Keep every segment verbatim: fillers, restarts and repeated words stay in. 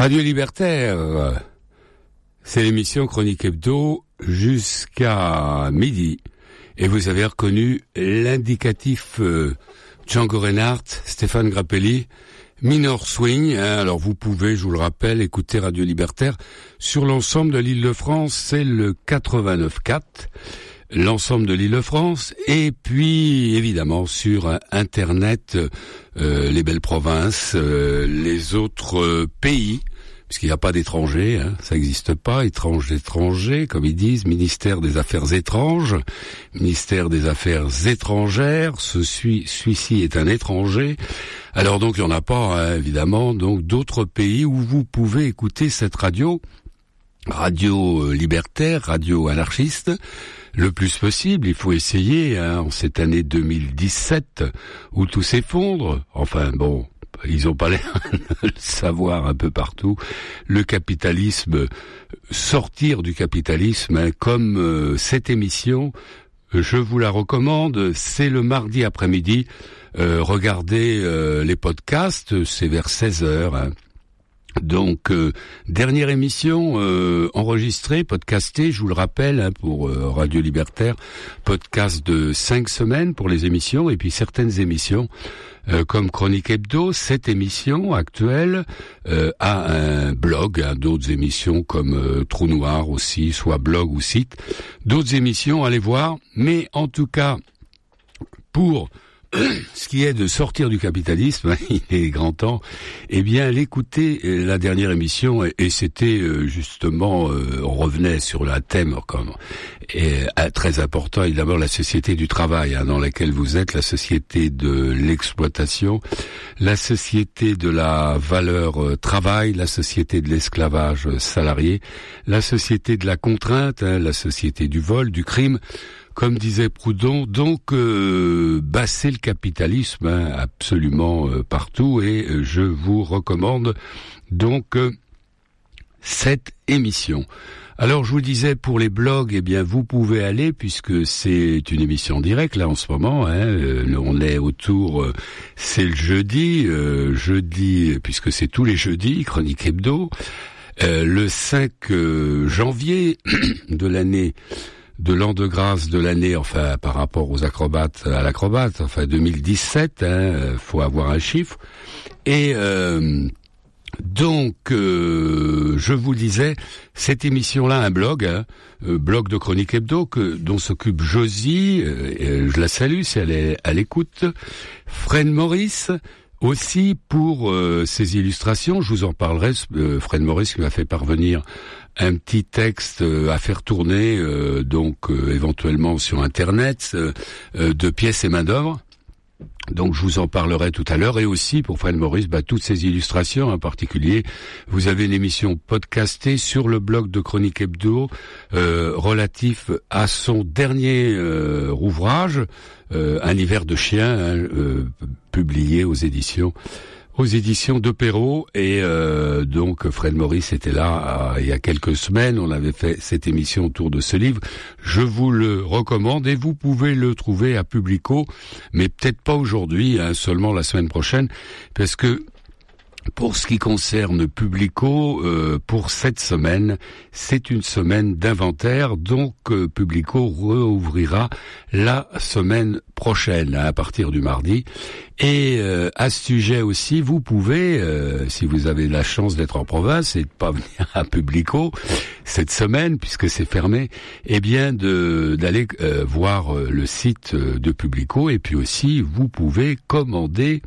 Radio Libertaire, c'est l'émission Chronique Hebdo jusqu'à midi. Et vous avez reconnu l'indicatif euh, Django Reinhardt, Stéphane Grappelli, Minor Swing. Hein, alors vous pouvez, je vous le rappelle, écouter Radio Libertaire sur l'ensemble de l'Île-de-France, c'est le quatre-vingt-neuf quatre. L'ensemble de l'Île-de-France, et puis évidemment sur Internet, euh, les belles provinces, euh, les autres euh, pays, puisqu'il n'y a pas d'étrangers, hein, ça n'existe pas, étranges étrangers, comme ils disent, ministère des Affaires étranges, ministère des Affaires étrangères, ce celui-ci est un étranger. Alors donc il n'y en a pas, hein, évidemment, donc d'autres pays où vous pouvez écouter cette radio, radio libertaire, radio anarchiste, le plus possible. Il faut essayer, hein, en cette année deux mille dix-sept, où tout s'effondre. Enfin bon, ils ont pas l'air de le savoir un peu partout. Le capitalisme, sortir du capitalisme, hein, comme euh, cette émission, je vous la recommande, c'est le mardi après-midi. Euh, regardez euh, les podcasts, c'est vers seize heures, hein. Donc, euh, dernière émission euh, enregistrée, podcastée, je vous le rappelle, hein, pour euh, Radio Libertaire, podcast de cinq semaines pour les émissions, et puis certaines émissions, euh, comme Chronique Hebdo, cette émission actuelle euh, a un blog, hein, d'autres émissions comme euh, Trou Noir aussi, soit blog ou site, d'autres émissions, allez voir, mais en tout cas, pour ce qui est de sortir du capitalisme, il est grand temps, eh bien, l'écouter, la dernière émission, et c'était justement, on revenait sur la thème, comme, et très important, évidemment, la société du travail, hein, dans laquelle vous êtes, la société de l'exploitation, la société de la valeur travail, la société de l'esclavage salarié, la société de la contrainte, hein, la société du vol, du crime. Comme disait Proudhon, donc euh, bah, c'est le capitalisme, hein, absolument euh, partout, et euh, je vous recommande donc euh, cette émission. Alors je vous disais, pour les blogs, eh bien vous pouvez aller, puisque c'est une émission directe là en ce moment, hein, euh, on est autour, euh, c'est le jeudi, euh, jeudi, puisque c'est tous les jeudis, Chronique Hebdo, euh, le cinq janvier de l'année de l'an de grâce de l'année, enfin par rapport aux acrobates, à l'acrobate, enfin deux mille dix-sept, hein, faut avoir un chiffre. Et euh, donc, euh, je vous disais, cette émission-là, un blog, hein, euh, blog de Chronique Hebdo, que, dont s'occupe Josie, euh, je la salue si elle est à l'écoute, Fred Maurice, aussi pour euh, ses illustrations, je vous en parlerai, euh, Fred Maurice qui m'a fait parvenir un petit texte euh, à faire tourner, euh, donc euh, éventuellement sur Internet, euh, euh, de pièces et main-d'œuvre. Donc je vous en parlerai tout à l'heure, et aussi pour Fred Maurice, bah, toutes ces illustrations en particulier. Vous avez une émission podcastée sur le blog de Chronique Hebdo euh, relatif à son dernier euh, ouvrage, euh, Un hiver de chien, hein, euh, publié aux éditions aux éditions de Perrault, et euh, donc Fred Maurice était là euh, il y a quelques semaines, on avait fait cette émission autour de ce livre, je vous le recommande, et vous pouvez le trouver à Publico, mais peut-être pas aujourd'hui, hein, seulement la semaine prochaine, parce que pour ce qui concerne Publico, euh, pour cette semaine, c'est une semaine d'inventaire, donc euh, Publico réouvrira la semaine prochaine, hein, à partir du mardi. Et euh, à ce sujet aussi, vous pouvez, euh, si vous avez la chance d'être en province et de pas venir à Publico cette semaine, puisque c'est fermé, eh bien de d'aller euh, voir euh, le site euh, de Publico, et puis aussi vous pouvez commander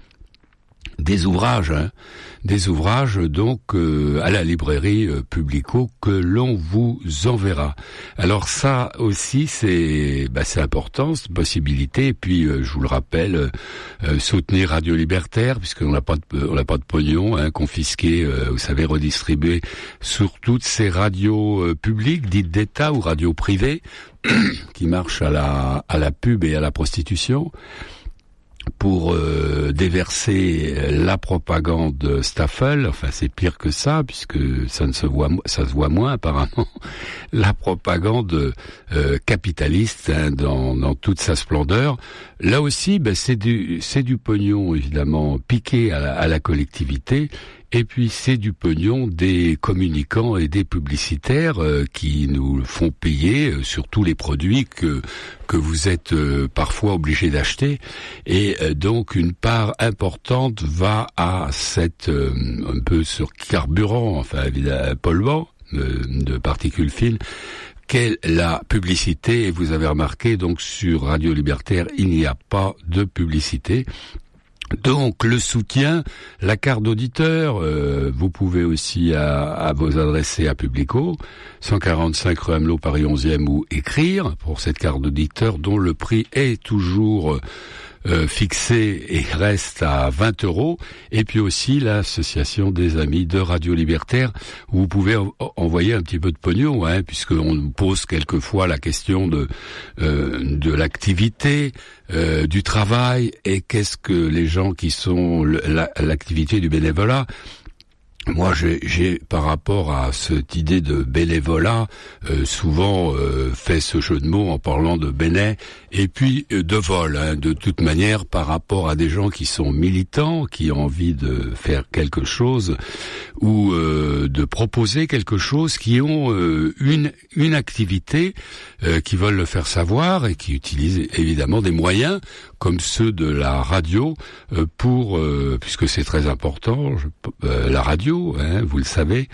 des ouvrages, hein, des ouvrages donc euh, à la librairie euh, Publico que l'on vous enverra. Alors ça aussi c'est bah, c'est important, c'est une possibilité. Et puis euh, je vous le rappelle, euh, soutenir Radio Libertaire, puisqu'on n'a pas de on n'a pas de pognon, hein, confisqué, euh, vous savez, redistribué sur toutes ces radios euh, publiques dites d'État ou radios privées qui marchent à la à la pub et à la prostitution, pour euh, déverser la propagande Staffel. Enfin, c'est pire que ça, puisque ça ne se voit, ça se voit moins apparemment. La propagande euh, capitaliste, hein, dans, dans toute sa splendeur. Là aussi, ben, c'est du, c'est du pognon évidemment piqué à la, à la collectivité. et puis c'est du pognon des communicants et des publicitaires euh, qui nous font payer euh, sur tous les produits que que vous êtes euh, parfois obligés d'acheter, et euh, donc une part importante va à cette euh, un peu sur carburant, enfin évidemment polluant euh, de particules fines, qu'est la publicité. Et vous avez remarqué, donc sur Radio Libertaire, il n'y a pas de publicité. Donc le soutien, la carte d'auditeur, euh, vous pouvez aussi à, à vous adresser à Publico, cent quarante-cinq rue Amelot, Paris onzième, ou écrire pour cette carte d'auditeur dont le prix est toujours euh, fixé et reste à vingt euros. Et puis aussi l'association des amis de Radio Libertaire, où vous pouvez en- envoyer un petit peu de pognon, hein, puisqu'on nous pose quelquefois la question de euh, de l'activité, euh, du travail, et qu'est-ce que les gens qui sont le- la- l'activité du bénévolat. Moi, j'ai, j'ai, par rapport à cette idée de bénévolat, euh, souvent euh, fait ce jeu de mots en parlant de béné et puis euh, de vol. Hein, de toute manière, par rapport à des gens qui sont militants, qui ont envie de faire quelque chose ou euh, de proposer quelque chose, qui ont euh, une une activité, euh, qui veulent le faire savoir et qui utilisent évidemment des moyens comme ceux de la radio euh, pour, euh, puisque c'est très important, je, euh, la radio, hein, vous le savez,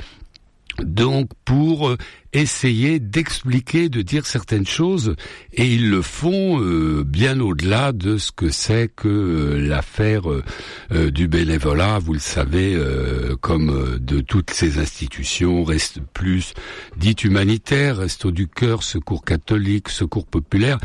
donc pour euh, essayer d'expliquer, de dire certaines choses, et ils le font euh, bien au-delà de ce que c'est que euh, l'affaire euh, euh, du bénévolat, vous le savez, euh, comme euh, de toutes ces institutions, reste plus dites humanitaires, Restos du Cœur, Secours catholique, Secours populaire.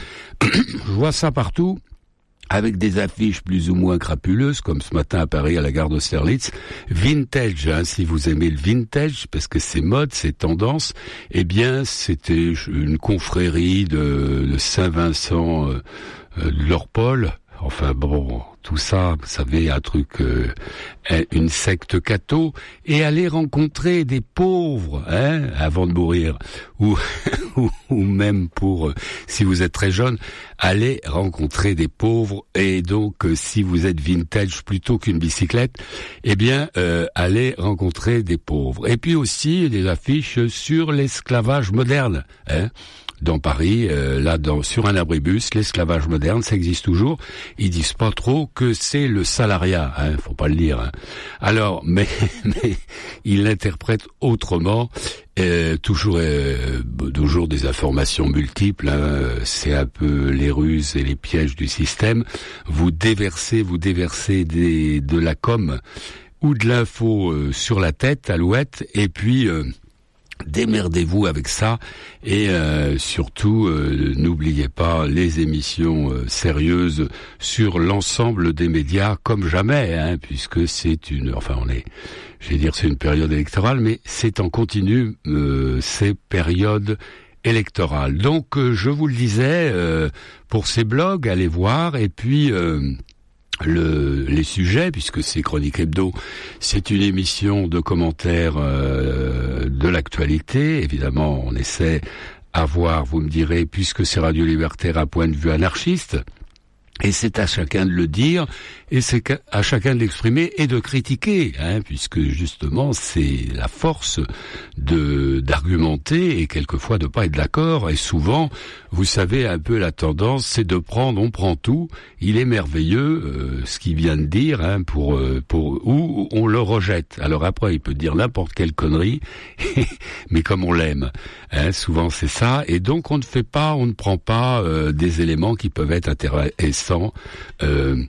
Je vois ça partout, avec des affiches plus ou moins crapuleuses, comme ce matin à Paris à la gare d'Austerlitz. Vintage, hein, si vous aimez le vintage, parce que c'est mode, c'est tendance, eh bien, c'était une confrérie de, de Saint-Vincent euh, de l'Orpol. Enfin bon, tout ça, vous savez, un truc, euh, une secte catho, et aller rencontrer des pauvres, hein, avant de mourir, ou ou, ou même pour, euh, si vous êtes très jeune, aller rencontrer des pauvres, et donc euh, si vous êtes vintage plutôt qu'une bicyclette, eh bien, euh, aller rencontrer des pauvres. Et puis aussi des affiches sur l'esclavage moderne, hein. Dans Paris, euh, là, dans, sur un abribus, l'esclavage moderne, ça existe toujours. Ils disent pas trop que c'est le salariat, hein, faut pas le dire. Hein. Alors, mais, mais ils l'interprètent autrement. Euh, toujours, euh, toujours des informations multiples. Hein, c'est un peu les ruses et les pièges du système. Vous déversez, vous déversez des, de la com ou de l'info euh, sur la tête, alouette, et puis. Euh, Démerdez-vous avec ça, et euh, surtout euh, n'oubliez pas les émissions euh, sérieuses sur l'ensemble des médias comme jamais, hein, puisque c'est une, enfin on est, je vais dire c'est une période électorale, mais c'est en continu euh, ces périodes électorales. Donc euh, je vous le disais, euh, pour ces blogs, allez voir, et puis. Euh, Le, les sujets, puisque c'est Chronique Hebdo, c'est une émission de commentaires euh, de l'actualité. Évidemment, on essaie à voir, vous me direz, puisque c'est Radio Libertaire, un point de vue anarchiste. Et c'est à chacun de le dire, et c'est à chacun de l'exprimer et de critiquer, hein, puisque justement c'est la force de d'argumenter et quelquefois de pas être d'accord. Et souvent, vous savez, un peu la tendance, c'est de prendre, on prend tout. Il est merveilleux euh, ce qu'il vient de dire, hein, pour euh, pour ou on le rejette. Alors après, il peut dire n'importe quelle connerie, mais comme on l'aime, hein, souvent c'est ça. Et donc on ne fait pas, on ne prend pas euh, des éléments qui peuvent être intéressants. Euh,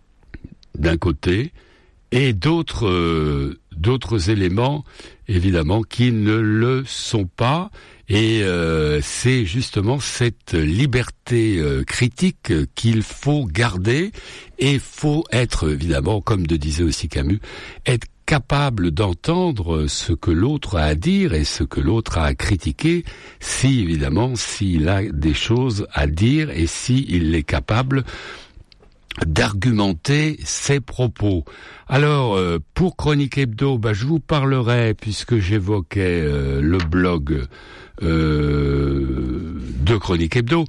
d'un côté, et d'autres euh, d'autres éléments évidemment qui ne le sont pas, et euh, c'est justement cette liberté euh, critique qu'il faut garder, et faut être évidemment, comme de disait aussi Camus, être capable d'entendre ce que l'autre a à dire et ce que l'autre a à critiquer, si évidemment s'il a des choses à dire et s'il est capable d'argumenter ses propos. Alors, euh, pour Chronique Hebdo, bah, je vous parlerai, puisque j'évoquais euh, le blog euh, de Chronique Hebdo,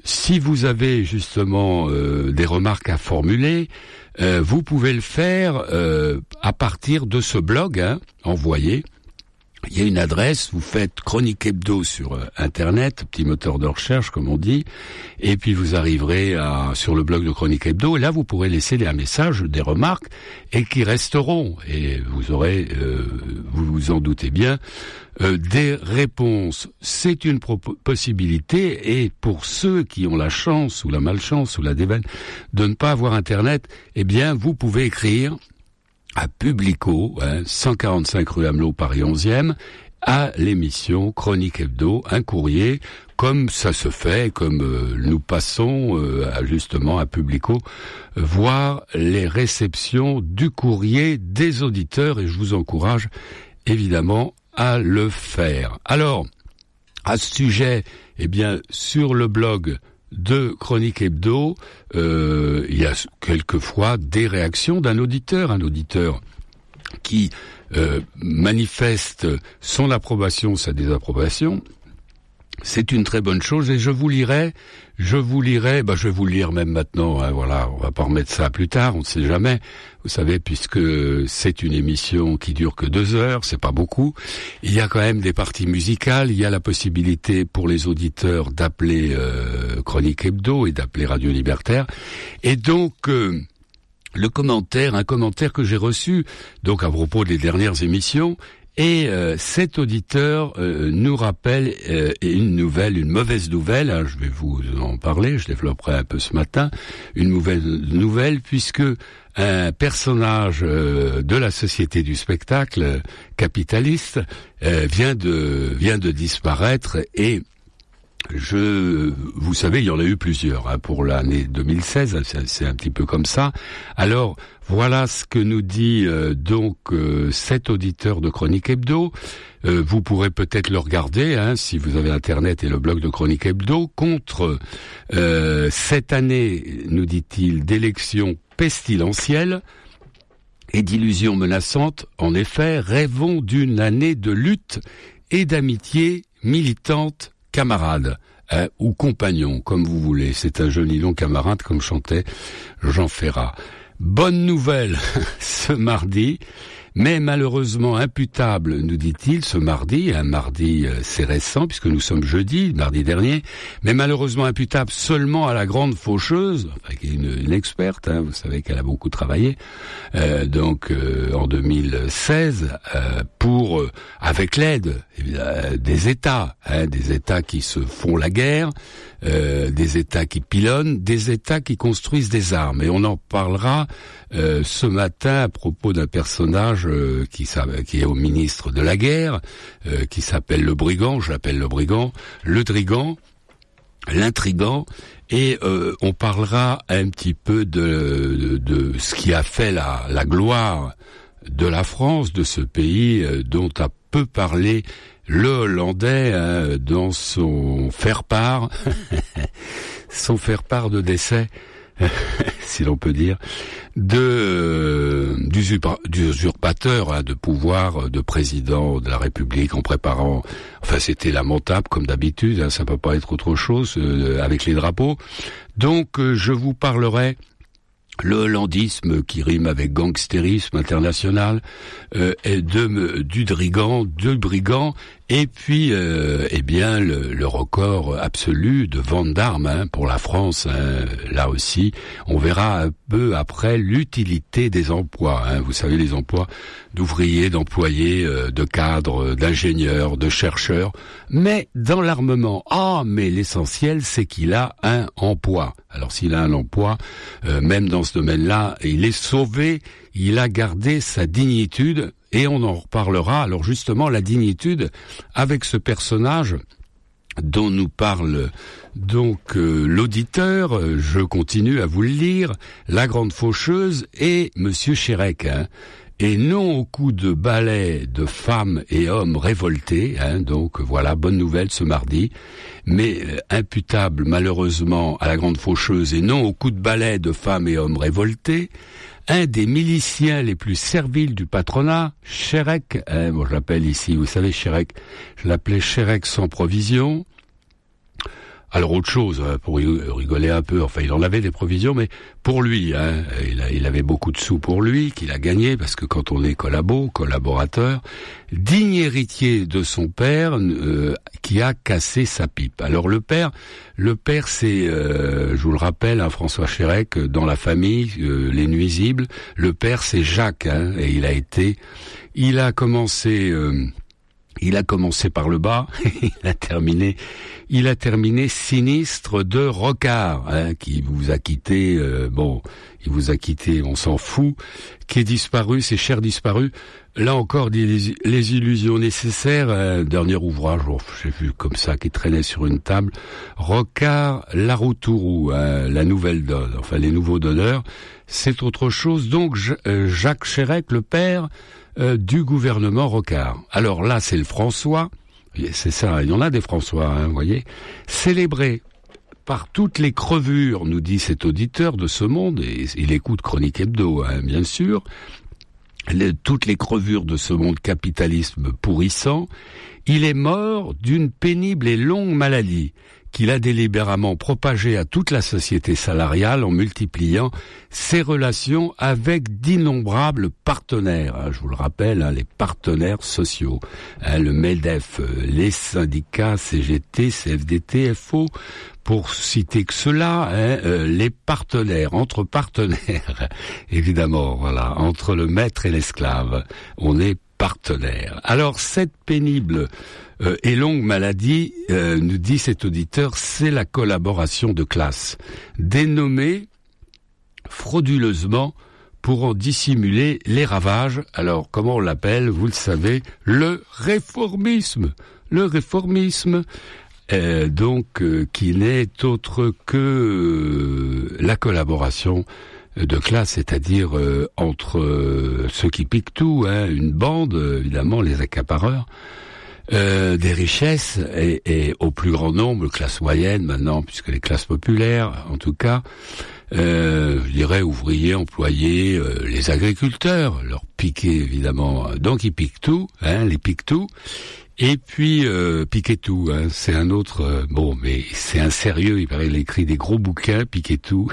si vous avez justement euh, des remarques à formuler, euh, vous pouvez le faire euh, à partir de ce blog, hein, envoyé. Il y a une adresse, vous faites Chronique Hebdo sur euh, Internet, petit moteur de recherche comme on dit, et puis vous arriverez à, sur le blog de Chronique Hebdo, et là vous pourrez laisser un message, des remarques, et qui resteront, et vous aurez, euh, vous vous en doutez bien, euh, des réponses. C'est une pro- possibilité, et pour ceux qui ont la chance, ou la malchance, ou la déveine, de ne pas avoir Internet, eh bien vous pouvez écrire à Publico, hein, cent quarante-cinq rue Amelot, Paris onzième, à l'émission Chronique Hebdo, un courrier, comme ça se fait, comme euh, nous passons euh, à, justement à Publico, euh, voir les réceptions du courrier des auditeurs, et je vous encourage évidemment à le faire. Alors, à ce sujet, eh bien, sur le blog de Chronique Hebdo, euh, il y a quelquefois des réactions d'un auditeur, un auditeur qui euh, manifeste son approbation, sa désapprobation. C'est une très bonne chose, et je vous lirai, je vous lirai, bah je vais vous le lire même maintenant, hein, voilà, on va pas remettre ça plus tard, on ne sait jamais, vous savez, puisque c'est une émission qui dure que deux heures, c'est pas beaucoup, il y a quand même des parties musicales, il y a la possibilité pour les auditeurs d'appeler euh, Chronique Hebdo et d'appeler Radio Libertaire, et donc... Euh, le commentaire, un commentaire que j'ai reçu, donc à propos des dernières émissions, et euh, cet auditeur euh, nous rappelle euh, une nouvelle, une mauvaise nouvelle, hein, je vais vous en parler, je développerai un peu ce matin, une mauvaise nouvelle, puisque un personnage euh, de la société du spectacle euh, capitaliste euh, vient de vient de disparaître, et Je, vous savez, il y en a eu plusieurs hein, pour l'année deux mille seize. C'est, c'est un petit peu comme ça. Alors voilà ce que nous dit euh, donc euh, cet auditeur de Chronique Hebdo. Euh, vous pourrez peut-être le regarder hein, si vous avez Internet et le blog de Chronique Hebdo. Contre euh, cette année, nous dit-il, d'élections pestilentielles et d'illusions menaçantes. En effet, rêvons d'une année de lutte et d'amitié militante. Camarade, hein, ou compagnon, comme vous voulez. C'est un joli nom, camarade, comme chantait Jean Ferrat. Bonne nouvelle ce mardi, mais malheureusement imputable, nous dit-il, ce mardi, un mardi euh, c'est récent, puisque nous sommes jeudi, mardi dernier, mais malheureusement imputable seulement à la grande faucheuse, enfin, qui est une, une experte, hein, vous savez qu'elle a beaucoup travaillé, euh, donc euh, en deux mille seize, euh, pour, euh, avec l'aide euh, des États, hein, des États qui se font la guerre, euh, des États qui pilonnent, des États qui construisent des armes. Et on en parlera euh, ce matin à propos d'un personnage euh, qui, qui est au ministre de la guerre, euh, qui s'appelle le brigand, je l'appelle le brigand, le drigand, l'intrigant, et euh, on parlera un petit peu de, de, de ce qui a fait la, la gloire de la France, de ce pays euh, dont a peu parlé le Hollandais hein, dans son faire-part, son faire-part de décès, si l'on peut dire, de euh, d'usurpateur hein, de pouvoir de président de la République en préparant, enfin c'était lamentable comme d'habitude, hein, ça peut pas être autre chose euh, avec les drapeaux. Donc euh, je vous parlerai le hollandisme qui rime avec gangstérisme international, euh, et de, du drigand, de brigand, et puis euh, eh bien le, le record absolu de vente d'armes hein, pour la France. Hein, là aussi, on verra un peu après l'utilité des emplois. Hein, vous savez, les emplois d'ouvriers, d'employés, euh, de cadres, d'ingénieurs, de chercheurs. Mais dans l'armement, ah, mais l'essentiel, c'est qu'il a un emploi. Alors s'il a un emploi, euh, même dans ce domaine-là, il est sauvé, il a gardé sa dignitude, et on en reparlera. Alors justement, la dignitude, avec ce personnage dont nous parle donc euh, l'auditeur, euh, je continue à vous le lire, la grande faucheuse et Monsieur Chérec, hein, et non au coup de balai de femmes et hommes révoltés, hein, donc voilà, bonne nouvelle ce mardi, mais euh, imputable malheureusement à la grande faucheuse et non au coup de balai de femmes et hommes révoltés, un des miliciens les plus serviles du patronat, Chérec, hein, bon, je l'appelle ici, vous savez Chérec, je l'appelais Chérec sans provision, Alors autre chose, pour rigoler un peu, enfin il en avait des provisions, mais pour lui, hein, il, a, il avait beaucoup de sous pour lui, qu'il a gagné, parce que quand on est collabo, collaborateur, digne héritier de son père, euh, qui a cassé sa pipe. Alors le père, le père c'est, euh, je vous le rappelle, hein, François Chérec, dans la famille, euh, les nuisibles, le père c'est Jacques, hein, et il a été, il a commencé... Euh, Il a commencé par le bas, il a terminé, il a terminé sinistre de Rocard, hein, qui vous a quitté, euh, bon, il vous a quitté, on s'en fout, qui est disparu, c'est cher disparu. Là encore, les, les illusions nécessaires, un dernier ouvrage, oh, j'ai vu comme ça, qui traînait sur une table, Rocard, Laroutourou, hein, la nouvelle donne, enfin les nouveaux donneurs, c'est autre chose. Donc Jacques Chérec, le père, Euh, du gouvernement Rocard. Alors là, c'est le François, c'est ça, il y en a des François, hein, vous voyez, célébré par toutes les crevures, nous dit cet auditeur de ce monde, et il écoute Chronique Hebdo, hein, bien sûr, les, toutes les crevures de ce monde capitalisme pourrissant, il est mort d'une pénible et longue maladie qu'il a délibérément propagée à toute la société salariale en multipliant ses relations avec d'innombrables partenaires. Je vous le rappelle, hein, les partenaires sociaux, hein, le MEDEF, les syndicats C G T, C F D T, F O, pour citer que cela, hein, euh, les partenaires, entre partenaires, évidemment, voilà, entre le maître et l'esclave, on est partenaires. Alors cette pénible euh, et longue maladie, euh, nous dit cet auditeur, c'est la collaboration de classe, dénommée frauduleusement pour en dissimuler les ravages. Alors comment on l'appelle, vous le savez, le réformisme. Le réformisme, euh, donc, euh, qui n'est autre que euh, la collaboration de classe, c'est-à-dire euh, entre euh, ceux qui piquent tout, hein, une bande, évidemment, les accapareurs, euh, des richesses, et, et au plus grand nombre, classe moyenne maintenant, puisque les classes populaires, en tout cas, euh, je dirais ouvriers, employés, euh, les agriculteurs, leur piquer évidemment, donc ils piquent tout, hein, les piquent tout. Et puis euh, Piquetou, hein, c'est un autre, euh, bon, mais c'est un sérieux, il paraît, il écrit des gros bouquins, Piquetou.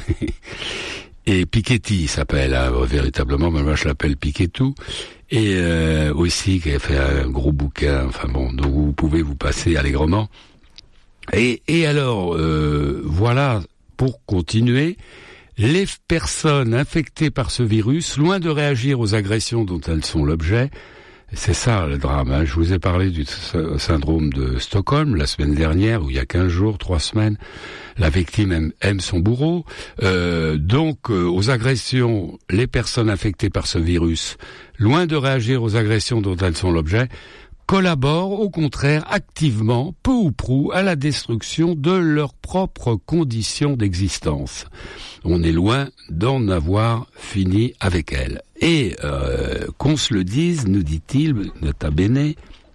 Et Piketty s'appelle, hein, véritablement, mais moi je l'appelle Piquetou. Et euh, aussi, qui a fait un gros bouquin, enfin bon, donc vous pouvez vous passer allègrement. Et, et alors, euh, voilà, pour continuer, les personnes infectées par ce virus, loin de réagir aux agressions dont elles sont l'objet, c'est ça le drame, hein. Je vous ai parlé du syndrome de Stockholm la semaine dernière, où il y a quinze jours, trois semaines, la victime aime, aime son bourreau. Euh, donc, euh, aux agressions, les personnes infectées par ce virus, loin de réagir aux agressions dont elles sont l'objet, collaborent au contraire activement, peu ou prou, à la destruction de leurs propres conditions d'existence. On est loin d'en avoir fini avec elles. Et euh, qu'on se le dise, nous dit-il, nota bene,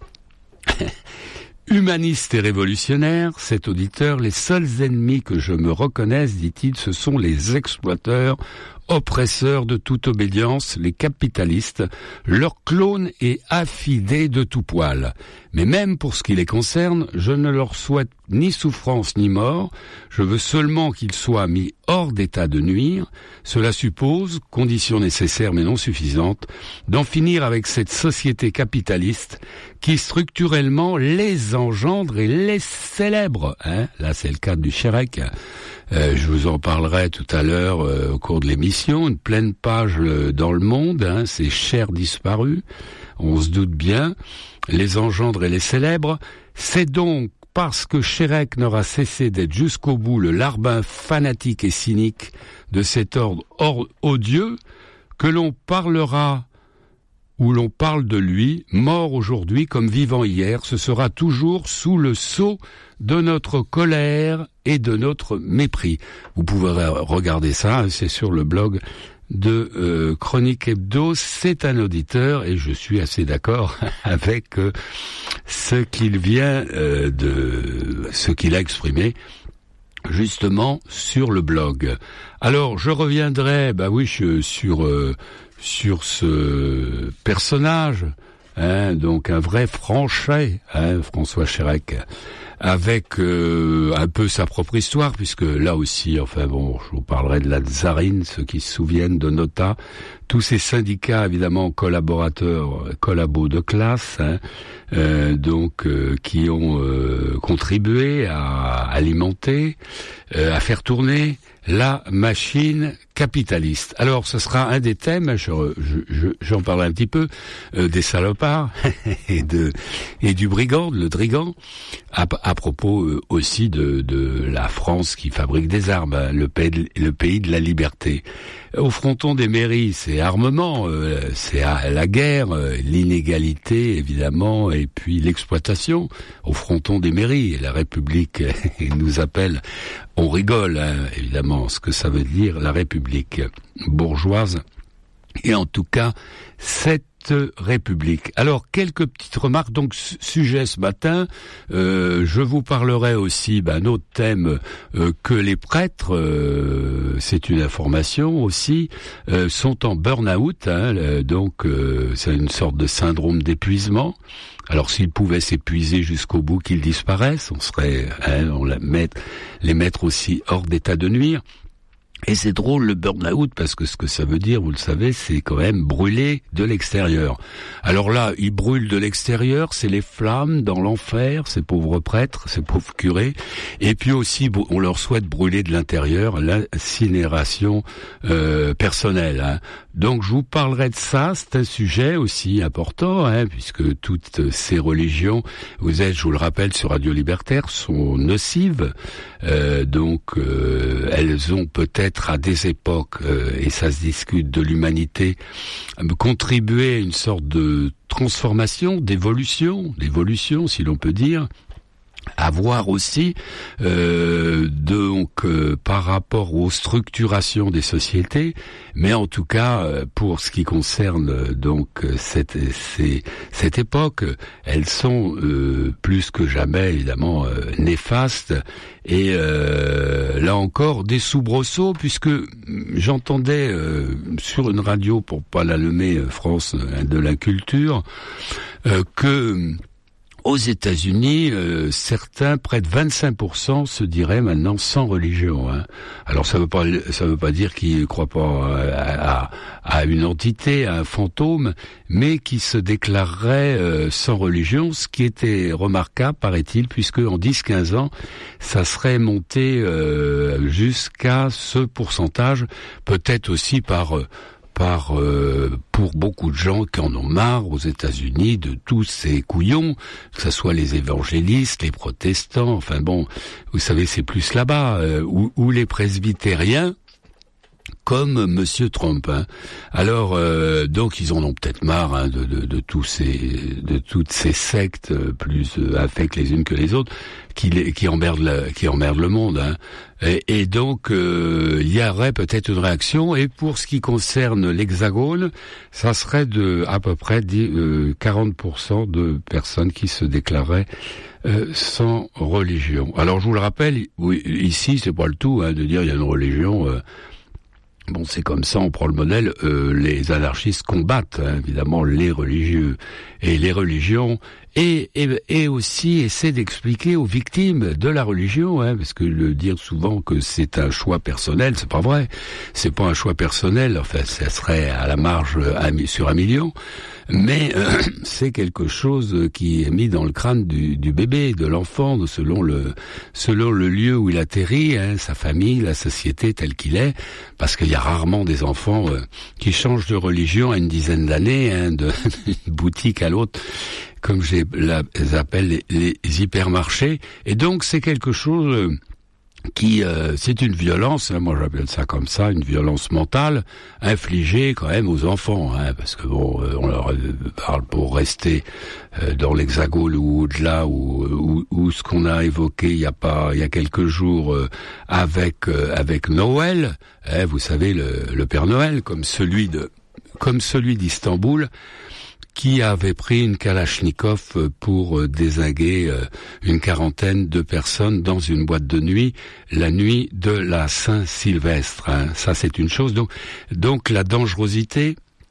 humaniste et révolutionnaire, cet auditeur, les seuls ennemis que je me reconnaisse, dit-il, ce sont les exploiteurs, oppresseurs de toute obédience, les capitalistes, leurs clones et affidés de tout poil. Mais même pour ce qui les concerne, je ne leur souhaite ni souffrance ni mort, je veux seulement qu'ils soient mis hors d'état de nuire. Cela suppose, condition nécessaire mais non suffisante, d'en finir avec cette société capitaliste qui structurellement les engendre et les célèbre. Hein, là c'est le cas du Chérec. Euh, je vous en parlerai tout à l'heure euh, au cours de l'émission, une pleine page euh, dans Le Monde, hein, c'est cher disparu, on se doute bien, les engendre et les célèbres. C'est donc parce que Chérec n'aura cessé d'être jusqu'au bout le larbin fanatique et cynique de cet ordre hors odieux que l'on parlera, où l'on parle de lui, mort aujourd'hui comme vivant hier, ce sera toujours sous le sceau de notre colère et de notre mépris. Vous pouvez regarder ça, c'est sur le blog de euh, Chronique Hebdo, c'est un auditeur et je suis assez d'accord avec euh, ce qu'il vient euh, de ce qu'il a exprimé justement sur le blog. Alors je reviendrai, bah oui, je, sur euh, sur ce personnage, hein, donc un vrai Franchet, hein, François Chérec. avec euh, un peu sa propre histoire, puisque là aussi, enfin bon, je vous parlerai de la Tsarine, ceux qui se souviennent de Nota, tous ces syndicats évidemment collaborateurs, collabos de classe, hein, euh, donc euh, qui ont euh, contribué à alimenter, euh, à faire tourner la machine capitaliste. Alors, ce sera un des thèmes, je, je, je, j'en parlerai un petit peu, euh, des salopards et de et du brigand, le drigand, à, à propos euh, aussi de, de la France qui fabrique des armes, hein, le pays de, le pays de la liberté. Au fronton des mairies, c'est armement, euh, c'est la guerre, euh, l'inégalité évidemment, et puis l'exploitation. Au fronton des mairies, la République nous appelle. On rigole, hein, évidemment, ce que ça veut dire la République bourgeoise, et en tout cas cette République. Alors, quelques petites remarques. Donc, sujet ce matin, euh, je vous parlerai aussi d'un autre thème, euh, que les prêtres, euh, c'est une information aussi, euh, sont en burn-out, hein, euh, donc euh, c'est une sorte de syndrome d'épuisement. Alors, s'ils pouvaient s'épuiser jusqu'au bout qu'ils disparaissent, on serait, hein, on la met, les mettre aussi hors d'état de nuire. Et c'est drôle le burn-out parce que ce que ça veut dire, vous le savez, c'est quand même brûler de l'extérieur. Alors là, ils brûlent de l'extérieur, c'est les flammes dans l'enfer, ces pauvres prêtres, ces pauvres curés. Et puis aussi, on leur souhaite brûler de l'intérieur, l'incinération euh, personnelle. Hein. Donc je vous parlerai de ça, c'est un sujet aussi important, hein, puisque toutes ces religions, vous êtes, je vous le rappelle, sur Radio Libertaire, sont nocives. Euh, donc euh, elles ont peut-être à des époques, euh, et ça se discute de l'humanité, contribué à une sorte de transformation, d'évolution, d'évolution si l'on peut dire, à voir aussi euh, donc euh, par rapport aux structurations des sociétés, mais en tout cas euh, pour ce qui concerne euh, donc cette ces, cette époque, elles sont euh, plus que jamais évidemment euh, néfastes, et euh, là encore des soubresauts, puisque j'entendais euh, sur une radio, pour pas la nommer, France de la culture, euh, que aux États-Unis, euh, certains, près de vingt-cinq pour cent, se diraient maintenant sans religion. Hein. Alors ça veut pas, ça veut pas dire qu'ils ne croient pas à, à, à une entité, à un fantôme, mais qui se déclareraient euh, sans religion, ce qui était remarquable, paraît-il, puisque en dix à quinze ans, ça serait monté euh, jusqu'à ce pourcentage, peut-être aussi par... Euh, par euh, pour beaucoup de gens qui en ont marre aux États-Unis de tous ces couillons, que ce soit les évangélistes, les protestants, enfin bon, vous savez, c'est plus là-bas, euh, ou, ou les presbytériens, comme Monsieur Trump. Hein. Alors, euh, donc, ils en ont peut-être marre, hein, de, de, de tous ces, de toutes ces sectes plus euh, affectes les unes que les autres, qui, qui emmerdent, la, qui emmerdent le monde. Hein. Et, et donc, euh, il y aurait peut-être une réaction. Et pour ce qui concerne l'Hexagone, ça serait de à peu près euh, quarante pour cent de personnes qui se déclareraient euh, sans religion. Alors, je vous le rappelle, oui, ici, c'est pas le tout, hein, de dire il y a une religion. Euh, Bon, c'est comme ça, on prend le modèle, euh, les anarchistes combattent, hein, évidemment, les religieux et les religions, et, et, et aussi essaient d'expliquer aux victimes de la religion, hein, parce que le dire souvent que c'est un choix personnel, c'est pas vrai, c'est pas un choix personnel, enfin, ça serait à la marge à, sur un million, mais euh, c'est quelque chose qui est mis dans le crâne du, du bébé, de l'enfant, selon le selon le lieu où il atterrit, hein, sa famille, la société telle qu'il est, parce qu'il y a rarement des enfants euh, qui changent de religion à une dizaine d'années, hein, d'une boutique à l'autre, comme je les appelle les, les hypermarchés, et donc c'est quelque chose... Euh, qui euh, c'est une violence, hein, moi j'appelle ça comme ça, une violence mentale infligée quand même aux enfants, hein, parce que bon, euh, on leur parle pour rester euh, dans l'Hexagone ou au-delà, ou, ou, ou ce qu'on a évoqué il y a pas, il y a quelques jours euh, avec euh, avec Noël, hein, vous savez le, le Père Noël, comme celui de comme celui d'Istanbul, qui avait pris une Kalachnikov pour dézinguer une quarantaine de personnes dans une boîte de nuit, la nuit de la Saint-Sylvestre. Hein. Ça, c'est une chose. Donc, donc la dangerosité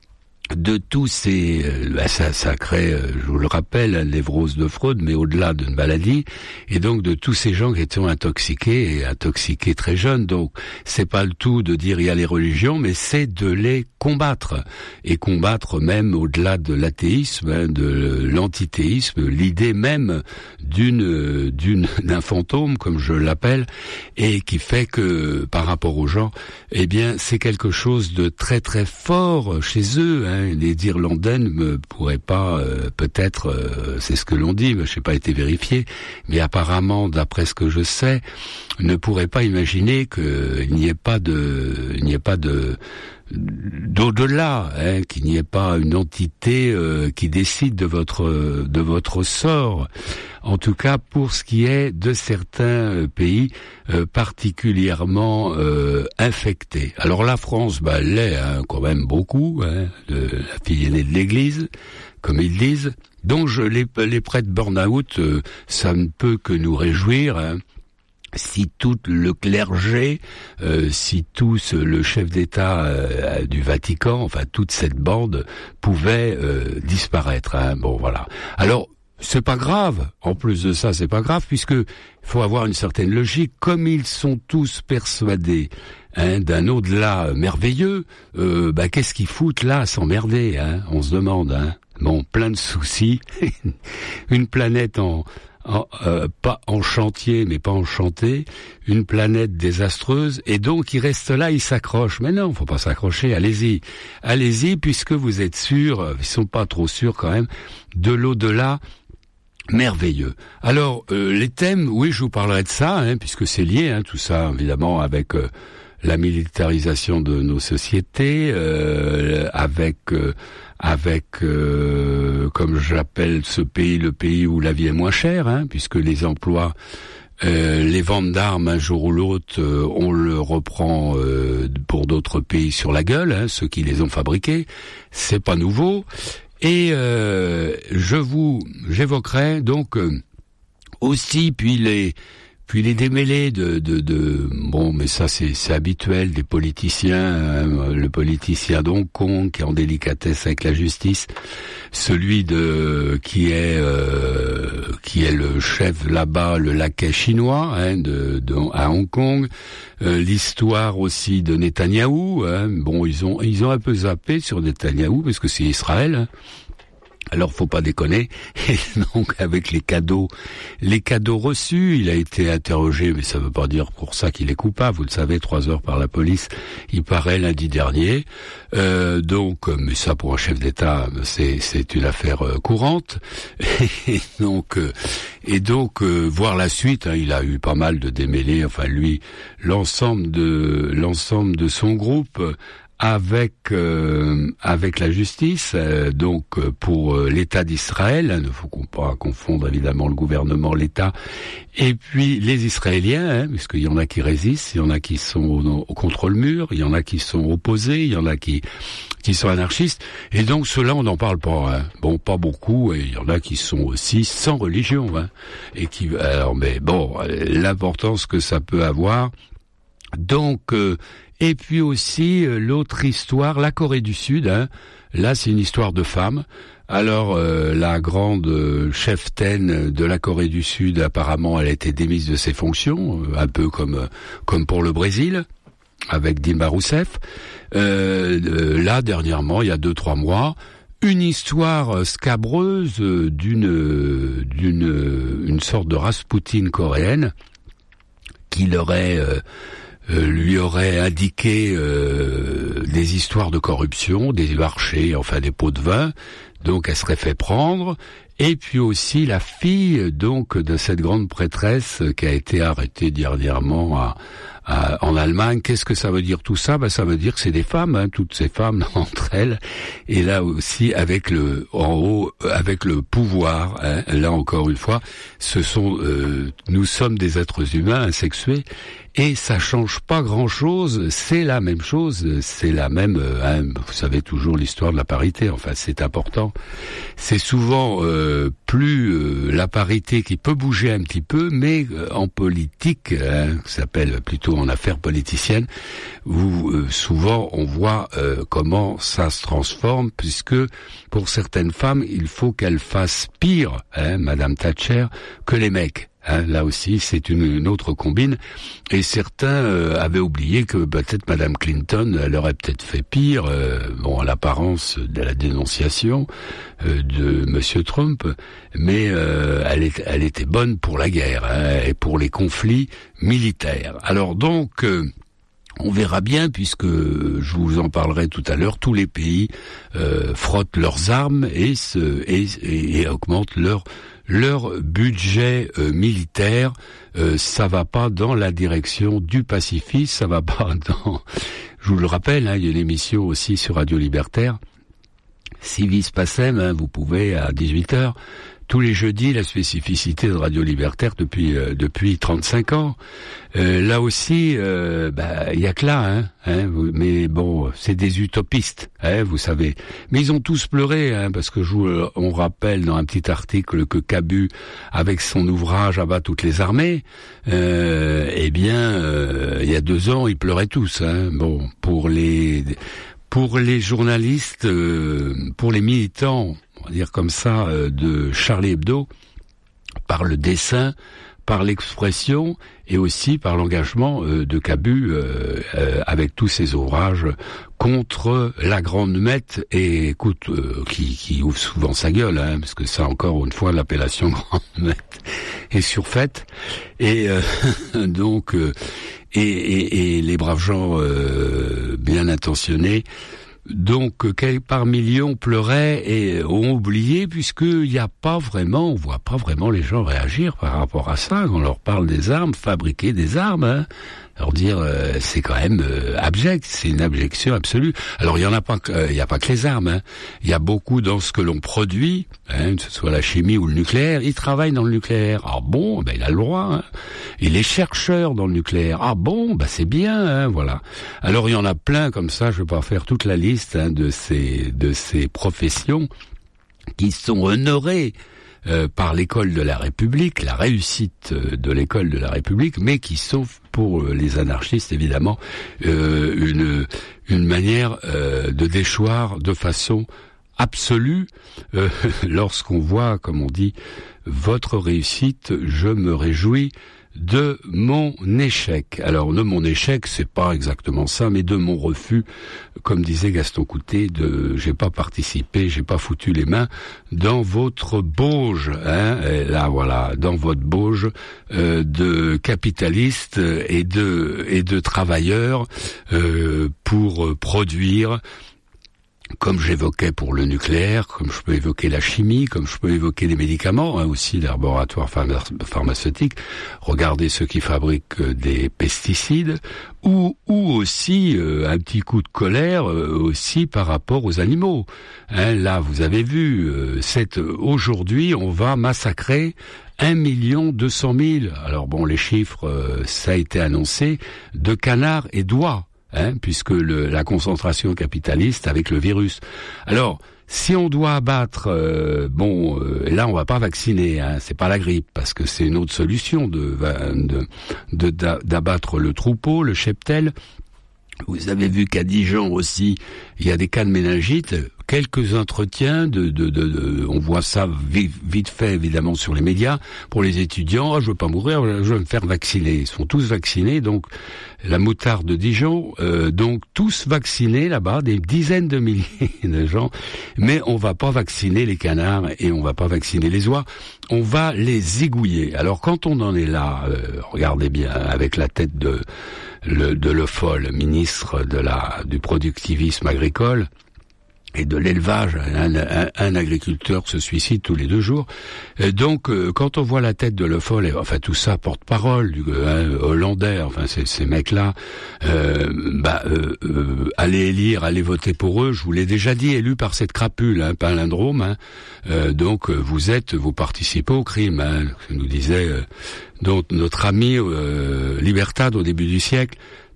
de tous ces, euh, bah ça, ça crée, euh, je vous le rappelle, la névrose de Freud, mais au-delà d'une maladie, et donc de tous ces gens qui étaient intoxiqués, et intoxiqués très jeunes. Donc, c'est pas le tout de dire il y a les religions, mais c'est de les combattre, et combattre même au-delà de l'athéisme, hein, de l'antithéisme, l'idée même d'une, d'une, d'un fantôme, comme je l'appelle, et qui fait que, par rapport aux gens, eh bien, c'est quelque chose de très très fort chez eux, hein. Les Irlandais ne pourraient pas, euh, peut-être, euh, c'est ce que l'on dit, mais je n'ai pas été vérifié, mais apparemment, d'après ce que je sais, ne pourraient pas imaginer qu'il n'y ait pas de, il n'y ait pas de d'au-delà, hein, qu'il n'y ait pas une entité euh, qui décide de votre de votre sort. En tout cas, pour ce qui est de certains pays euh, particulièrement euh, infectés. Alors la France, bah, elle l'est hein, quand même beaucoup, hein, de, la fille aînée de l'Église, comme ils disent. Donc je, les, les prêtres burn-out, euh, ça ne peut que nous réjouir. Hein. Si tout le clergé, euh, si tout ce, le chef d'État euh, du Vatican, enfin toute cette bande pouvait euh, disparaître. Hein. Bon, voilà. Alors, c'est pas grave. En plus de ça, c'est pas grave puisque il faut avoir une certaine logique. Comme ils sont tous persuadés hein, d'un au-delà merveilleux, euh, bah qu'est-ce qu'ils foutent là à s'emmerder hein. On se demande. Hein. Bon, plein de soucis. Une planète en En, euh, pas en chantier, mais pas enchantée, une planète désastreuse, et donc il reste là, il s'accroche. Mais non, faut pas s'accrocher, allez-y. Allez-y, puisque vous êtes sûrs, ils sont pas trop sûrs quand même, de l'au-delà merveilleux. Alors, euh, les thèmes, oui, je vous parlerai de ça, hein, puisque c'est lié, hein, tout ça, évidemment, avec euh, la militarisation de nos sociétés, euh, avec... Euh, avec, euh, comme j'appelle ce pays, le pays où la vie est moins chère, hein, puisque les emplois, euh, les ventes d'armes, un jour ou l'autre, euh, on le reprend euh, pour d'autres pays sur la gueule, hein, ceux qui les ont fabriqués, c'est pas nouveau. Et euh, je vous, j'évoquerai donc euh, aussi, puis les... Puis les démêlés de, de, de bon, mais ça c'est, c'est habituel des politiciens, hein, le politicien d'Hong Kong qui est en délicatesse avec la justice, celui de qui est euh, qui est le chef là-bas, le laquais chinois, hein, de, de à Hong Kong, euh, l'histoire aussi de Netanyahou, hein, bon ils ont ils ont un peu zappé sur Netanyahou parce que c'est Israël. Hein. Alors faut pas déconner. Et donc avec les cadeaux, les cadeaux reçus, il a été interrogé, mais ça veut pas dire pour ça qu'il est coupable. Vous le savez, trois heures par la police, il paraît lundi dernier. Euh, donc, mais ça pour un chef d'État, c'est c'est une affaire euh, courante. Et donc euh, et donc euh, voir la suite, hein, il a eu pas mal de démêlés. Enfin lui, l'ensemble de l'ensemble de son groupe. Avec euh, avec la justice, euh, donc euh, pour euh, l'État d'Israël, il ne faut pas confondre évidemment le gouvernement, l'État, et puis les Israéliens, hein, puisqu'il y en a qui résistent, il y en a qui sont au, contre le mur, il y en a qui sont opposés, il y en a qui qui sont anarchistes, et donc ceux-là on n'en parle pas, hein. Bon, pas beaucoup, et il y en a qui sont aussi sans religion, hein, et qui, alors mais bon, l'importance que ça peut avoir, donc. Euh, Et puis aussi euh, l'autre histoire, la Corée du Sud. Hein. Là, c'est une histoire de femme. Alors, euh, la grande euh, cheftaine de la Corée du Sud, apparemment, elle a été démise de ses fonctions, euh, un peu comme euh, comme pour le Brésil, avec Dilma Rousseff. Euh, euh, là, dernièrement, il y a deux trois mois, une histoire scabreuse d'une d'une une sorte de Raspoutine coréenne qui l'aurait euh, Euh, lui aurait indiqué euh, des histoires de corruption, des marchés, enfin des pots de vin, donc elle serait fait prendre, et puis aussi la fille donc de cette grande prêtresse qui a été arrêtée dernièrement à, à, en Allemagne. Qu'est-ce que ça veut dire tout ça? Ben, ça veut dire que c'est des femmes, hein, toutes ces femmes entre elles, et là aussi avec le en haut, avec le pouvoir. Hein, là encore une fois, ce sont euh, nous sommes des êtres humains asexués. Et ça change pas grand-chose, c'est la même chose, c'est là même, hein, vous savez toujours l'histoire de la parité, enfin c'est important. C'est souvent euh, plus euh, la parité qui peut bouger un petit peu, mais euh, en politique, hein, ça s'appelle plutôt en affaires politiciennes, où euh, souvent on voit euh, comment ça se transforme, puisque pour certaines femmes, il faut qu'elles fassent pire, hein, Madame Thatcher, que les mecs. Hein, là aussi, c'est une, une autre combine. Et certains euh, avaient oublié que peut-être Madame Clinton, elle aurait peut-être fait pire, euh, bon, à l'apparence de la dénonciation euh, de Monsieur Trump, mais euh, elle, est, elle était bonne pour la guerre, hein, et pour les conflits militaires. Alors donc... Euh, on verra bien, puisque je vous en parlerai tout à l'heure, tous les pays euh, frottent leurs armes et, se, et, et, et augmentent leur leur budget euh, militaire. Euh, ça va pas dans la direction du pacifisme, ça va pas dans... Je vous le rappelle, hein, il y a une émission aussi sur Radio Libertaire, Civis Pacem, hein, vous pouvez à dix-huit heures, tous les jeudis, la spécificité de Radio Libertaire depuis euh, depuis trente-cinq ans. Euh, là aussi, euh, bah il y a que là, hein, hein. Mais bon, c'est des utopistes, hein, vous savez. Mais ils ont tous pleuré, hein, parce que je vous, on rappelle dans un petit article que Cabu, avec son ouvrage Abat toutes les armées, euh, eh bien, euh, il y a deux ans, ils pleuraient tous, hein. Bon, pour les pour les journalistes, euh, pour les militants, on va dire comme ça, euh, de Charlie Hebdo, par le dessin, par l'expression et aussi par l'engagement euh, de Cabu euh, euh, avec tous ses ouvrages contre la Grande Mette, et écoute, euh, qui, qui ouvre souvent sa gueule, hein, parce que ça encore une fois l'appellation Grande Mette est surfaite, et euh, donc euh, et, et, et les braves gens euh, bien intentionnés, donc, par millions pleuraient et ont oublié, puisqu'il n'y a pas vraiment, on voit pas vraiment les gens réagir par rapport à ça. Quand on leur parle des armes, fabriquer des armes, hein, leur dire euh, c'est quand même euh, abject, c'est une abjection absolue. Alors il y en a pas, il euh, y a pas que les armes. Hein. Il y a beaucoup dans ce que l'on produit, hein, que ce soit la chimie ou le nucléaire. Ils travaillent dans le nucléaire. Ah bon, ben il a le droit. Hein. Il est chercheur dans le nucléaire. Ah bon, ben c'est bien. Hein, voilà. Alors il y en a plein comme ça. Je vais pas faire toute la liste, hein, de ces de ces professions qui sont honorées Euh, par l'école de la République, la réussite euh, de l'école de la République, mais qui sont pour euh, les anarchistes évidemment euh, une une manière euh, de déchoir de façon absolue. Euh, lorsqu'on voit, comme on dit, votre réussite, je me réjouis de mon échec. Alors, de mon échec, c'est pas exactement ça, mais de mon refus, comme disait Gaston Coutet, de j'ai pas participé, j'ai pas foutu les mains dans votre bauge, hein, et là voilà, dans votre bauge euh, de capitalistes et de et de travailleurs euh, pour produire. Comme j'évoquais pour le nucléaire, comme je peux évoquer la chimie, comme je peux évoquer les médicaments, hein, aussi les laboratoires pharma- pharmaceutiques, regardez ceux qui fabriquent euh, des pesticides, ou, ou aussi euh, un petit coup de colère euh, aussi par rapport aux animaux. Hein, là, vous avez vu, euh, c'est, euh, aujourd'hui, on va massacrer un million deux cent mille, alors bon, les chiffres, euh, ça a été annoncé, de canards et d'oies. Hein, puisque le, la concentration capitaliste avec le virus. Alors, si on doit abattre, euh, bon, euh, là on va pas vacciner, hein, c'est pas la grippe, parce que c'est une autre solution de, de, de, de d'abattre le troupeau, le cheptel. Vous avez vu qu'à Dijon aussi, il y a des cas de méningite. Quelques entretiens, de, de, de, de on voit ça vite, vite fait évidemment sur les médias. Pour les étudiants, oh, je veux pas mourir, je veux me faire vacciner. Ils sont tous vaccinés, donc la moutarde de Dijon, euh, donc tous vaccinés là-bas, des dizaines de milliers de gens. Mais on va pas vacciner les canards et on va pas vacciner les oies. On va les égouiller. Alors quand on en est là, euh, regardez bien, avec la tête de le, de Le Foll, ministre de la du productivisme agricole et de l'élevage, un, un, un agriculteur se suicide tous les deux jours. Et donc, euh, quand on voit la tête de Le Foll, et, enfin tout ça porte-parole, du hein, hollandais, enfin ces, ces mecs-là, euh, bah, euh, euh, allez élire, allez voter pour eux. Je vous l'ai déjà dit, élu par cette crapule, hein, palindrome. Hein, euh, donc, vous êtes, vous participez au crime. Hein, nous disait euh, donc notre ami euh, Libertad au début du siècle.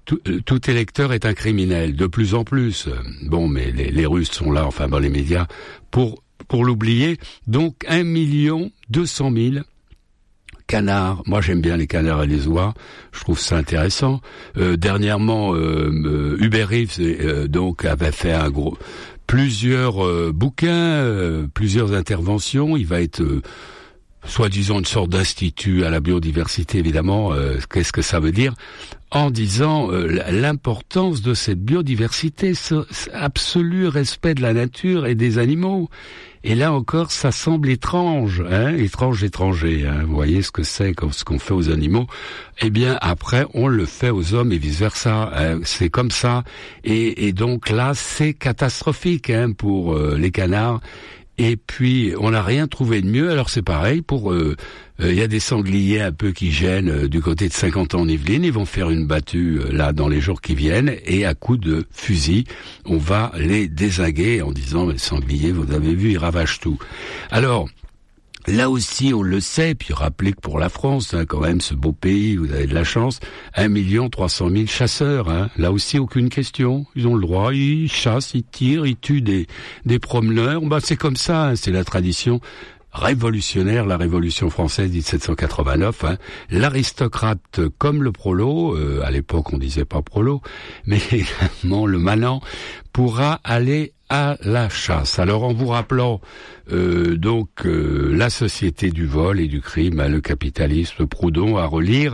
tout, tout électeur est un criminel, de plus en plus. Bon, mais les, les Russes sont là, enfin dans les médias, pour pour l'oublier. Donc un million deux cent mille canards. Moi, j'aime bien les canards et les oies. Je trouve ça intéressant. Euh, dernièrement, euh, Hubert Reeves euh, donc avait fait un gros plusieurs euh, bouquins, euh, plusieurs interventions. Il va être euh, soi-disant une sorte d'institut à la biodiversité, évidemment. Euh, qu'est-ce que ça veut dire? En disant euh, l'importance de cette biodiversité, ce, ce absolu respect de la nature et des animaux. Et là encore, ça semble étrange, hein, étrange, étranger. Hein. Vous voyez ce que c'est, comme ce qu'on fait aux animaux. Eh bien, après, on le fait aux hommes et vice versa. Hein. C'est comme ça. Et, et donc là, c'est catastrophique hein, pour euh, les canards. Et puis, on n'a rien trouvé de mieux. Alors c'est pareil pour. Il euh, euh, y a des sangliers un peu qui gênent euh, du côté de cinquante ans en Yvelines. Ils vont faire une battue euh, là dans les jours qui viennent et à coups de fusil, on va les dézinguer en disant les sangliers, vous avez vu, ils ravagent tout. Alors. Là aussi, on le sait, puis rappelez que pour la France, hein, quand même, ce beau pays, vous avez de la chance, un million trois cent mille chasseurs. Hein. Là aussi, aucune question. Ils ont le droit, ils chassent, ils tirent, ils tuent des, des promeneurs. Bah, c'est comme ça, hein, c'est la tradition révolutionnaire, la Révolution française dix-sept cent quatre-vingt-neuf. Hein. L'aristocrate comme le prolo, euh, à l'époque on disait pas prolo, mais également le manant, pourra aller à la chasse. Alors en vous rappelant euh, donc euh, la société du vol et du crime, hein, le capitalisme, Proudhon, à relire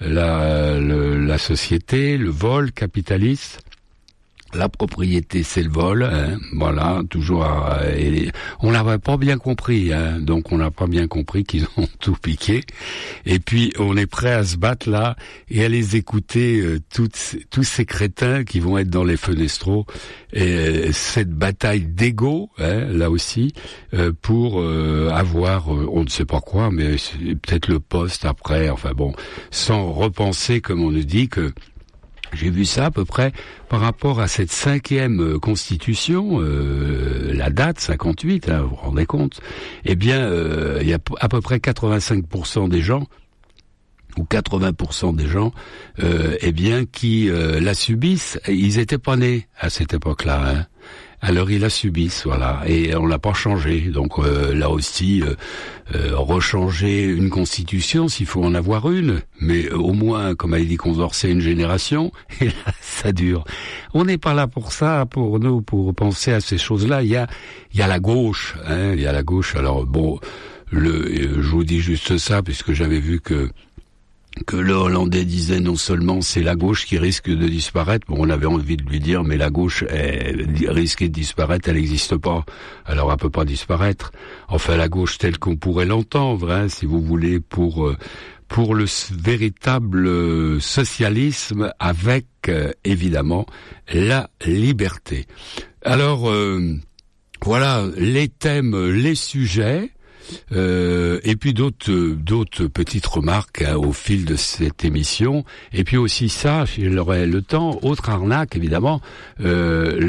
la, le, la société, le vol capitaliste. La propriété, c'est le vol, hein, voilà, toujours. À, et on l'avait pas bien compris, hein, donc on n'a pas bien compris qu'ils ont tout piqué. Et puis on est prêt à se battre là et à les écouter euh, toutes, tous ces crétins qui vont être dans les fenestraux. Et euh, cette bataille d'ego, hein, là aussi, euh, pour euh, avoir, euh, on ne sait pas quoi, mais peut-être le poste après. Enfin bon, sans repenser, comme on nous dit que. J'ai vu ça à peu près par rapport à cette cinquième constitution, euh, la date cinquante-huit, hein, vous vous rendez compte? Eh bien, euh, il y a à peu près quatre-vingt-cinq pour cent des gens, ou quatre-vingts pour cent des gens, euh, eh bien, qui euh, la subissent. Ils étaient pas nés à cette époque-là, hein. Alors ils la subissent, voilà, et on l'a pas changé. Donc euh, là aussi, euh, euh, rechanger une constitution, s'il faut en avoir une, mais euh, au moins, comme a dit Condorcet, une génération, et là, ça dure. On n'est pas là pour ça, pour nous, pour penser à ces choses-là. Il y a, il y a la gauche, hein, il y a la gauche. Alors bon, le, euh, je vous dis juste ça, puisque j'avais vu que que le Hollandais disait non seulement c'est la gauche qui risque de disparaître, bon on avait envie de lui dire mais la gauche est risquée de disparaître, elle n'existe pas, alors elle peut pas disparaître. Enfin la gauche telle qu'on pourrait l'entendre, hein, si vous voulez, pour pour le véritable socialisme avec euh, évidemment la liberté. Alors euh, voilà les thèmes, les sujets. Euh, et puis d'autres d'autres petites remarques hein, au fil de cette émission. Et puis aussi ça, si j'aurais le temps, autre arnaque évidemment, euh,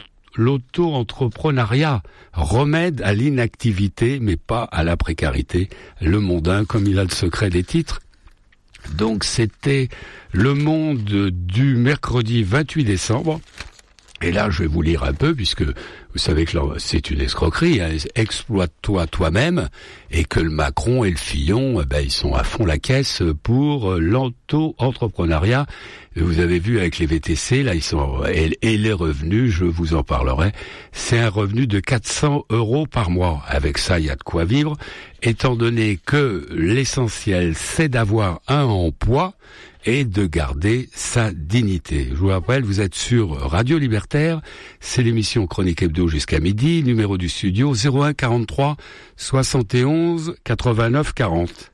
l'auto-entrepreneuriat, remède à l'inactivité, mais pas à la précarité. Le Mondain, comme il a le secret des titres. Donc c'était Le Monde du mercredi vingt-huit décembre. Et là, je vais vous lire un peu, puisque vous savez que c'est une escroquerie, hein. Exploite-toi toi-même, et que le Macron et le Fillon, ben, ils sont à fond la caisse pour l'auto-entrepreneuriat. Vous avez vu avec les V T C, là, ils sont, et, et les revenus, je vous en parlerai, c'est un revenu de quatre cents euros par mois. Avec ça, il y a de quoi vivre, étant donné que l'essentiel, c'est d'avoir un emploi, et de garder sa dignité. Je vous rappelle, vous êtes sur Radio Libertaire, c'est l'émission Chronique Hebdo jusqu'à midi, numéro du studio zéro un quarante-trois soixante et onze quatre-vingt-neuf quarante.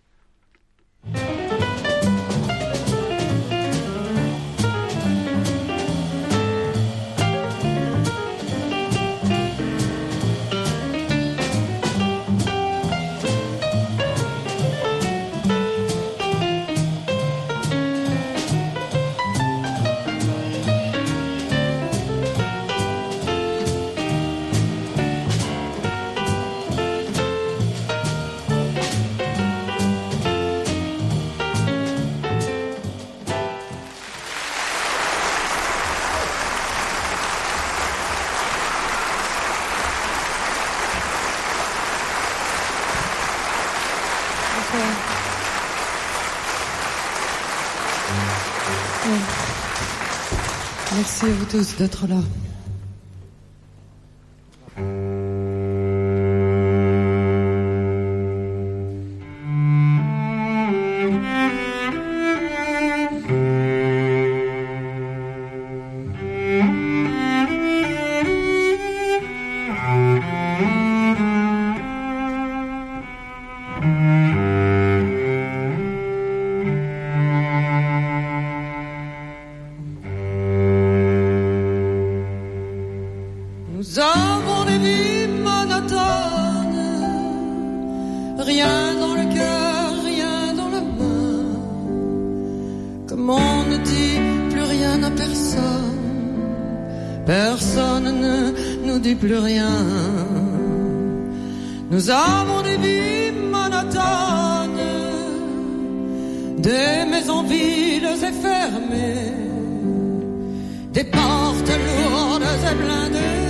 Bonsoir. Oui. Merci à vous tous d'être là. Nous avons des vies monotones, rien dans le cœur, rien dans la main. Comme on ne dit plus rien à personne, personne ne nous dit plus rien. Nous avons des vies monotones, des maisons vides et fermées, des portes lourdes et blindées,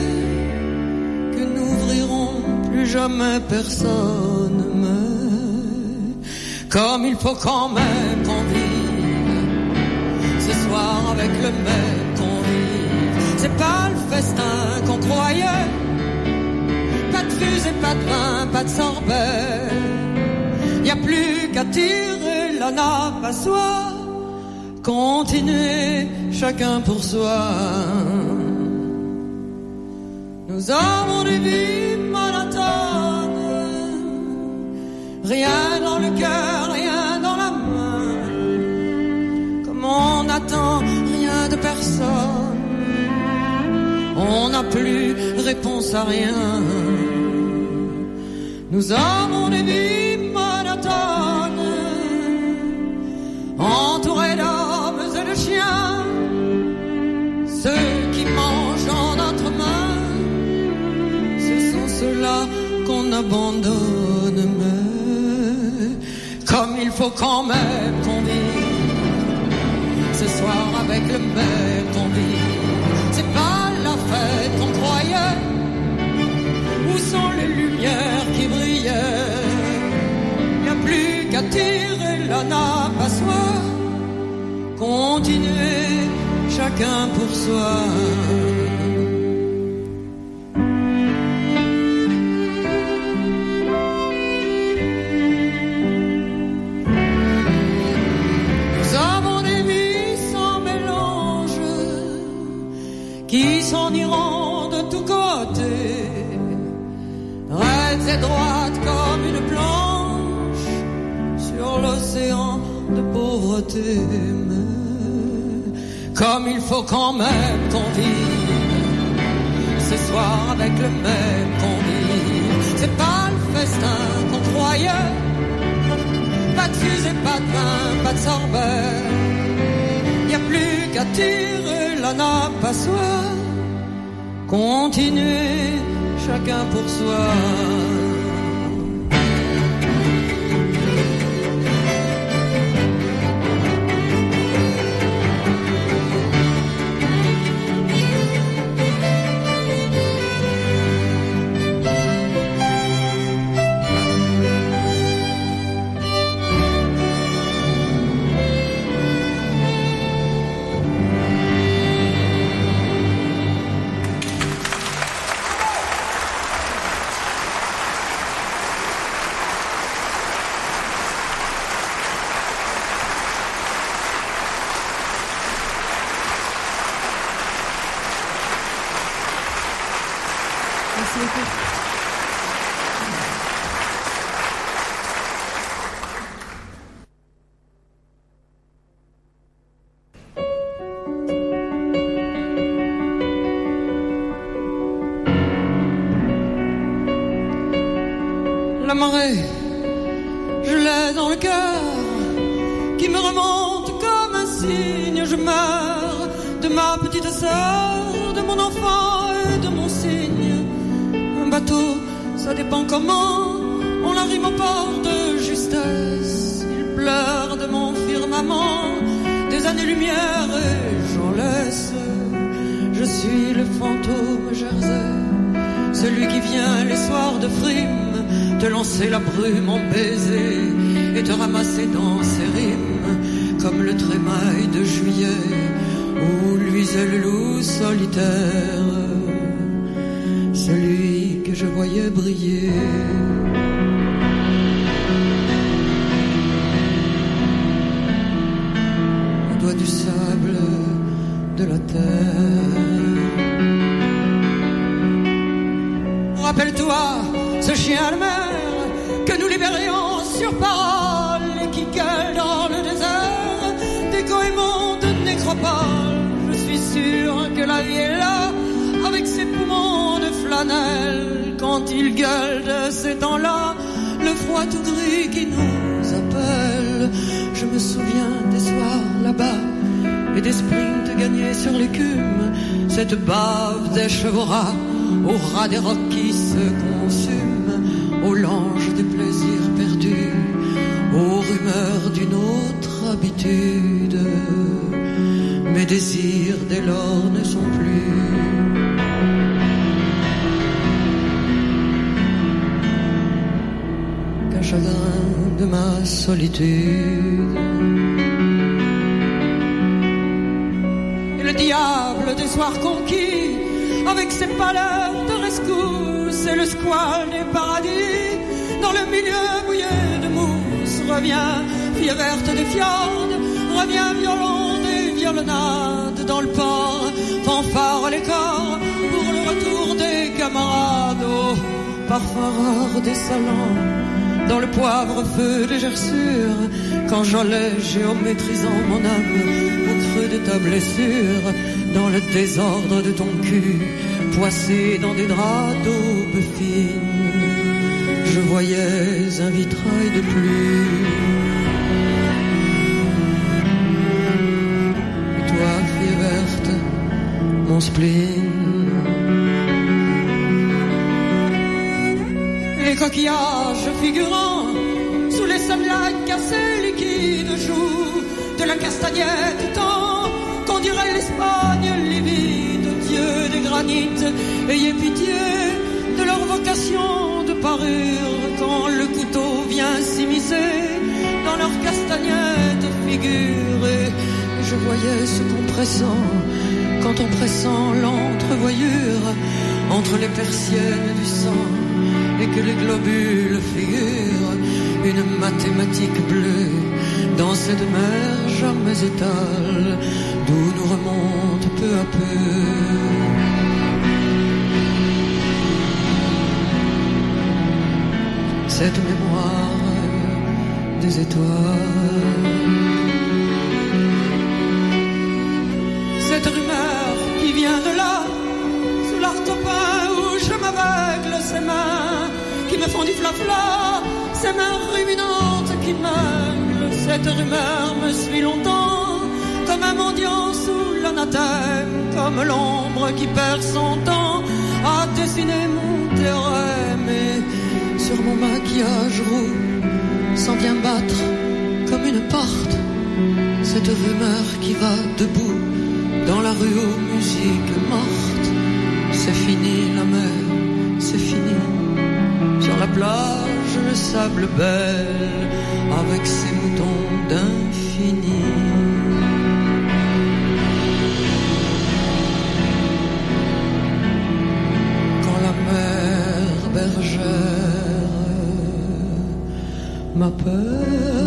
plus jamais personne. Mais comme il faut quand même qu'on vive ce soir avec le même convive. C'est pas le festin qu'on croyait, pas de fusée, pas de vin, pas de sorbet. Y a plus qu'à tirer la nappe à soi, continuer chacun pour soi. Nous avons des vies monotones, rien dans le cœur, rien dans la main. Comme on n'attend rien de personne, on n'a plus réponse à rien. Nous avons des vies monotones, entourés d'hommes et de chiens, ceux qui mangent en notre main, ceux-là qu'on abandonne. Mais comme il faut quand même qu'on vive ce soir avec le même convive. C'est pas la fête qu'on croyait, où sont les lumières qui brillaient. Y a plus qu'à tirer la nappe à soi, continuer chacun pour soi. Qui s'en iront de tous côtés, raides et droites comme une planche sur l'océan de pauvreté. Mais comme il faut quand même qu'on vive ce soir avec le même convive. C'est pas le festin qu'on croyait, pas de fusée, pas de vin, pas de sorbet. Y a plus qu'à tirer la nappe à soi, continuer chacun pour soi. La marée, je l'ai dans le cœur, qui me remonte comme un signe. Je meurs de ma petite sœur, de mon enfant et de mon cygne. Un bateau, ça dépend comment on l'arrime au port de justesse. Il pleure de mon firmament des années-lumière et j'en laisse. Je suis le fantôme Jersey, celui qui vient les soirs de frime te lancer la brume en baiser et te ramasser dans ses rimes comme le trémail de juillet où luisait le loup solitaire, celui que je voyais briller. Au doigt du sable de la terre. Rappelle-toi ce chien de mer que nous libérions sur parole et qui gueule dans le désert des goémons de nécropole. Je suis sûr que la vie est là avec ses poumons de flanelle quand il gueule de ces temps-là, le froid tout gris qui nous appelle. Je me souviens des soirs là-bas et des sprints gagnés sur l'écume, cette bave des chevaux rats au ras des rocs qui se consument, au lange des plaisirs perdus, aux rumeurs d'une autre habitude. Mes désirs dès lors ne sont plus qu'un chagrin de ma solitude. Et le diable des soirs conquis avec ses pâleurs de rescousse et le squale des paradis dans le milieu mouillé de mousse, revient fille verte des fjords, revient violon des violonnades dans le port, fanfare les corps pour le retour des camarades, au parfum rare des salons dans le poivre feu des gerçures, quand j'allais géométrisant mon âme au creux de ta blessure, dans le désordre de ton cul, poissé dans des draps d'aube fine, je voyais un vitrail de pluie. Et toi, fille verte, mon spleen. Les coquillages figurants sous les sunlights cassés liquides jouent de la castagnette tant qu'on dirait l'Espagne livide. Dieu des granites, ayez pitié de leur vocation de parure quand le couteau vient s'immiscer dans leur castagnette figure. Et je voyais ce compressant quand on pressant l'entrevoyure entre les persiennes du sang et que les globules figurent une mathématique bleue dans cette mer jamais étale d'où nous remonte peu à peu cette mémoire des étoiles, cette rumeur qui vient de là sous l'artopin où je m'aveugle, ces mains qui me font du flafla, ces mains ruminantes qui m'euglent. Cette rumeur me suit longtemps comme un mendiant sous l'anathème, comme l'ombre qui perd son temps à dessiner mon théorème. Et sur mon maquillage roux s'en vient battre comme une porte cette rumeur qui va debout dans la rue aux musiques mortes. C'est fini la mer, c'est fini sur la plage le sable belle avec ses moutons d'infini. Quand la mer bergère m'appelle